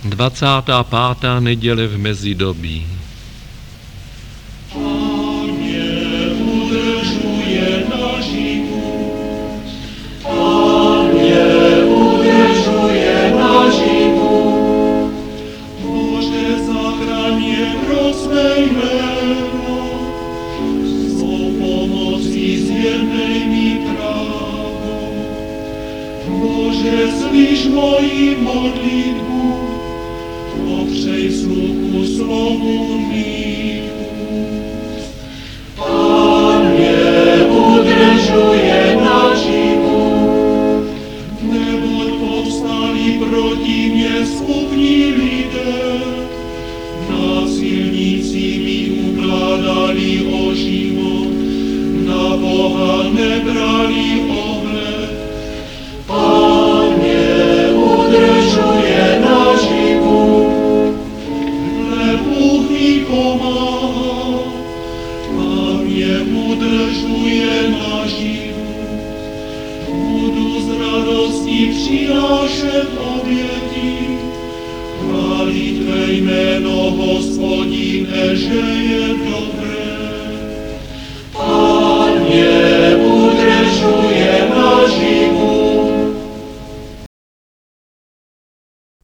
25. neděle v mezidobí. Panie, udržuje na život. Panie, udržuje na život. Bože, zachraň mě pro své jméno. Svou pomocí zjednej mi právo. Bože, slyš moji modlitbu. Popřej sluchu slovu mých úst. Panie, udržuje na život. Neboť povstali proti mě skupní lidé. Násilníci mi ukládali o život. Na Boha nebrali ohled. Panie, udržuje na život. Bůh mi pomáhá, a mě udržuje na život. Budu z radostí přinášet oběti, chválit tvé jméno, Hospodine, že je